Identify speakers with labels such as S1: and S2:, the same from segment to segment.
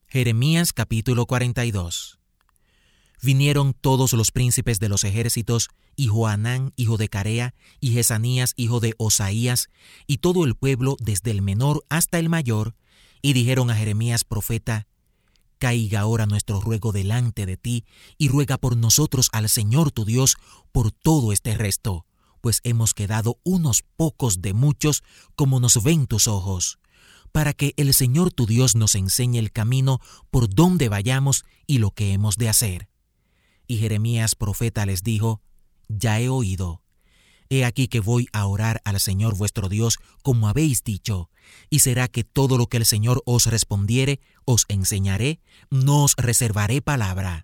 S1: Jeremías capítulo 42. Vinieron todos los príncipes de los ejércitos, y Johanán, hijo de Carea, y Jesanías, hijo de Osaías, y todo el pueblo, desde el menor hasta el mayor, y dijeron a Jeremías profeta: Caiga ahora nuestro ruego delante de ti, y ruega por nosotros al Señor tu Dios por todo este resto, pues hemos quedado unos pocos de muchos, como nos ven tus ojos, para que el Señor tu Dios nos enseñe el camino por donde vayamos y lo que hemos de hacer. Y Jeremías profeta les dijo: Ya he oído. He aquí que voy a orar al Señor vuestro Dios como habéis dicho, y será que todo lo que el Señor os respondiere os enseñaré, no os reservaré palabra.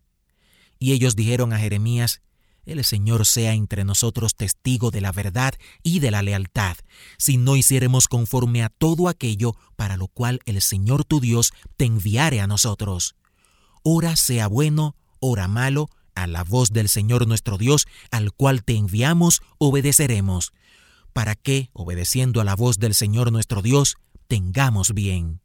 S1: Y ellos dijeron a Jeremías: El Señor sea entre nosotros testigo de la verdad y de la lealtad, si no hiciéremos conforme a todo aquello para lo cual el Señor tu Dios te enviare a nosotros. Ora sea bueno, ora malo, a la voz del Señor nuestro Dios, al cual te enviamos, obedeceremos, para que, obedeciendo a la voz del Señor nuestro Dios, tengamos bien.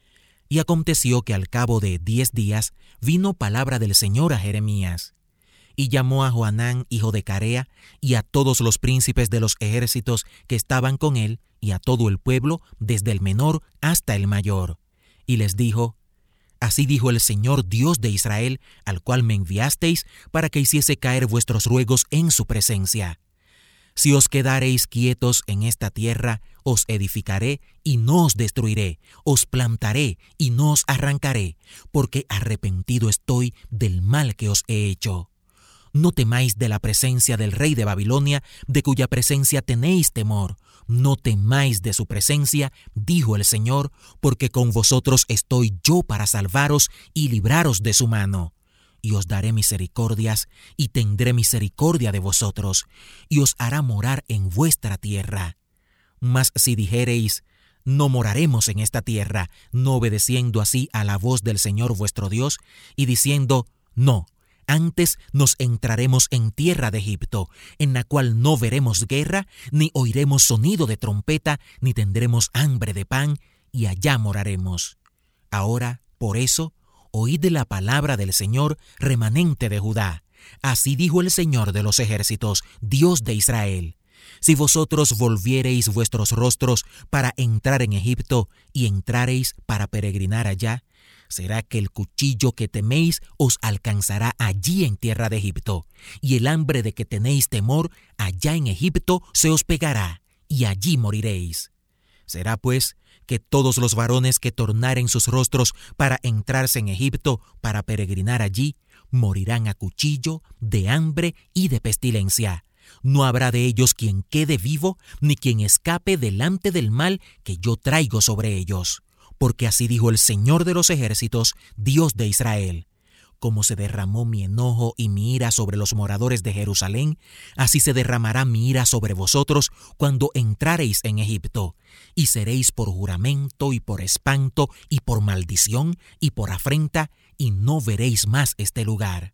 S1: Y aconteció que al cabo de 10 días vino palabra del Señor a Jeremías. Y llamó a Johanán, hijo de Carea, y a todos los príncipes de los ejércitos que estaban con él, y a todo el pueblo, desde el menor hasta el mayor. Y les dijo: Así dijo el Señor Dios de Israel, al cual me enviasteis, para que hiciese caer vuestros ruegos en su presencia. Si os quedareis quietos en esta tierra, os edificaré y no os destruiré, os plantaré y no os arrancaré, porque arrepentido estoy del mal que os he hecho. No temáis de la presencia del rey de Babilonia, de cuya presencia tenéis temor. No temáis de su presencia, dijo el Señor, porque con vosotros estoy yo para salvaros y libraros de su mano. Y os daré misericordias, y tendré misericordia de vosotros, y os hará morar en vuestra tierra. Mas si dijereis: No moraremos en esta tierra, no obedeciendo así a la voz del Señor vuestro Dios, y diciendo: No, antes nos entraremos en tierra de Egipto, en la cual no veremos guerra, ni oiremos sonido de trompeta, ni tendremos hambre de pan, y allá moraremos. Ahora, por eso, oíd la palabra del Señor, remanente de Judá. Así dijo el Señor de los ejércitos, Dios de Israel: Si vosotros volviereis vuestros rostros para entrar en Egipto, y entrareis para peregrinar allá, será que el cuchillo que teméis os alcanzará allí en tierra de Egipto, y el hambre de que tenéis temor allá en Egipto se os pegará, y allí moriréis. Será pues que todos los varones que tornaren sus rostros para entrarse en Egipto, para peregrinar allí, morirán a cuchillo, de hambre y de pestilencia. No habrá de ellos quien quede vivo, ni quien escape delante del mal que yo traigo sobre ellos. Porque así dijo el Señor de los ejércitos, Dios de Israel: Como se derramó mi enojo y mi ira sobre los moradores de Jerusalén, así se derramará mi ira sobre vosotros cuando entrareis en Egipto, y seréis por juramento y por espanto y por maldición y por afrenta, y no veréis más este lugar.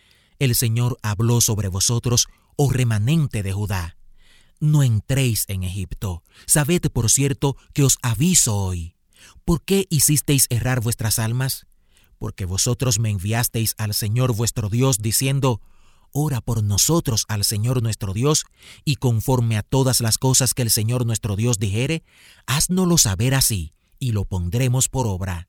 S1: El Señor habló sobre vosotros, oh remanente de Judá: No entréis en Egipto. Sabed, por cierto, que os aviso hoy. ¿Por qué hicisteis errar vuestras almas? Porque vosotros me enviasteis al Señor vuestro Dios, diciendo: Ora por nosotros al Señor nuestro Dios, y conforme a todas las cosas que el Señor nuestro Dios dijere, háznoslo saber así, y lo pondremos por obra.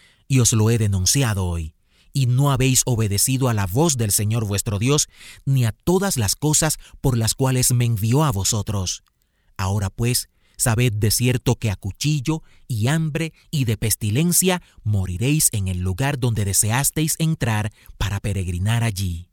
S1: Y os lo he denunciado hoy, y no habéis obedecido a la voz del Señor vuestro Dios, ni a todas las cosas por las cuales me envió a vosotros. Ahora pues, sabed de cierto que a cuchillo y hambre y de pestilencia moriréis en el lugar donde deseasteis entrar para peregrinar allí.